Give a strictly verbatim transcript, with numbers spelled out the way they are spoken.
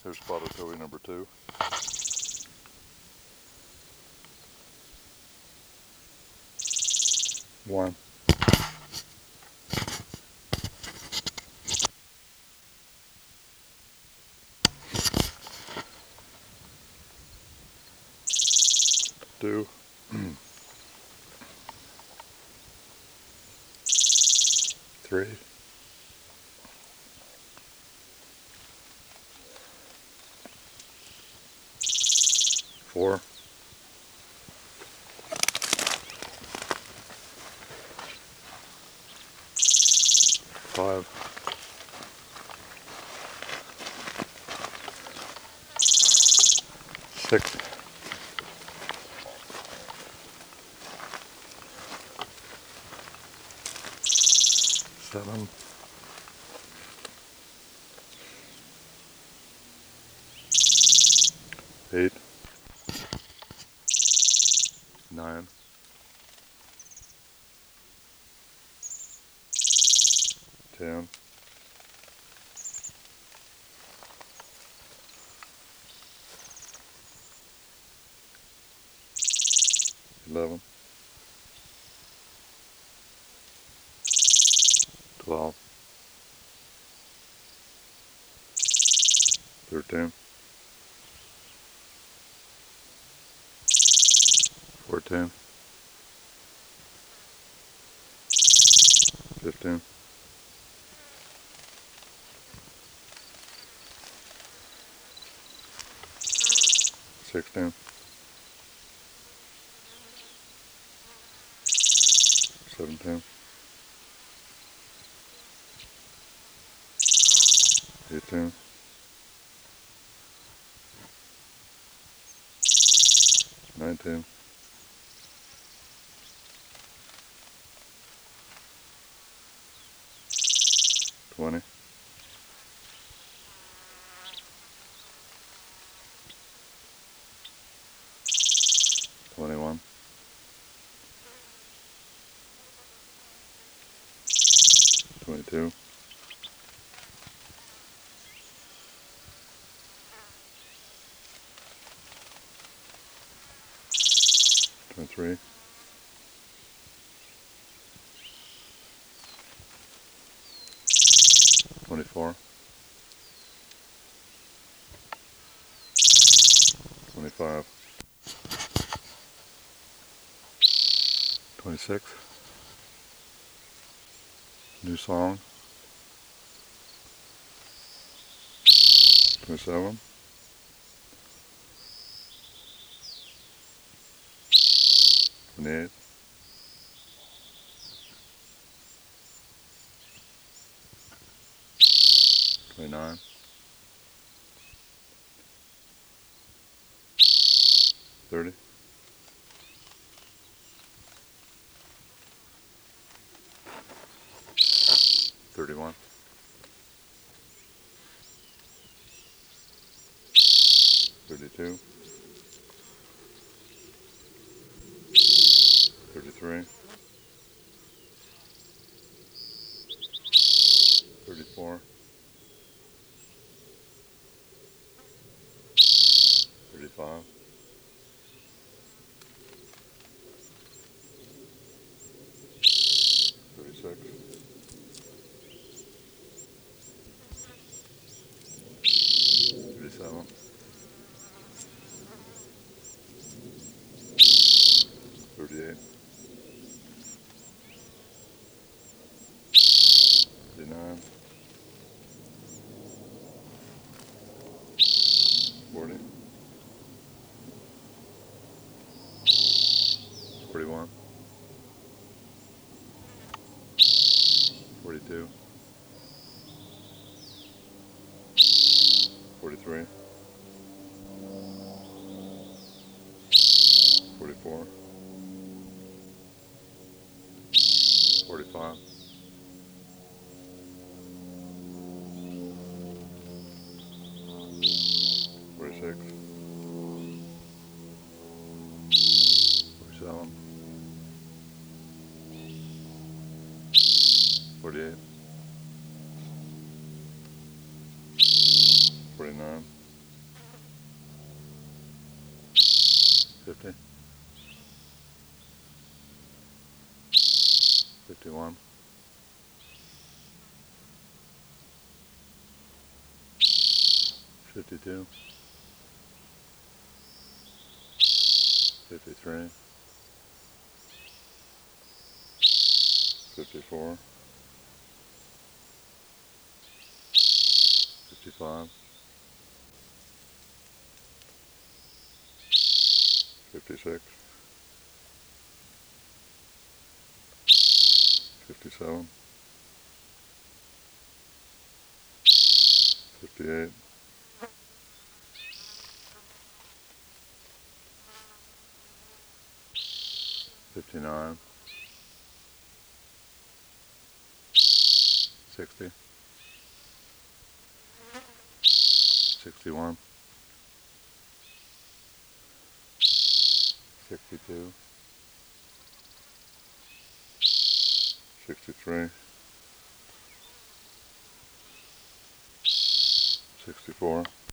Here's spotted towhee number two. One. Two. Three. Four. Five. Six. Seven. Eight. Nine. Ten. Eleven. Twelve. Thirteen. Fourteen. Fifteen. Sixteen. Seventeen. Eighteen. Nineteen. Twenty. Twenty-one. Twenty-two. Twenty-three. Twenty-four. Twenty-five. Twenty-six. New song. Twenty-seven. Twenty-eight. Twenty-nine. Thirty. Thirty-one. Thirty-two. Thirty-three. Thirty-four. Thirty-five. Thirty-six. Thirty-seven. Thirty-eight. Thirty-nine. Forty. Forty-one. Forty-two. Forty-three. Forty-four. Forty-five. Forty-six. Forty-seven. Forty-eight. Forty-nine. fifty, fifty-one, fifty-two, fifty-three, fifty-four, fifty-five, fifty-six, fifty-seven, fifty-eight, fifty-nine, sixty, sixty-one, sixty-two, sixty-three, sixty-four,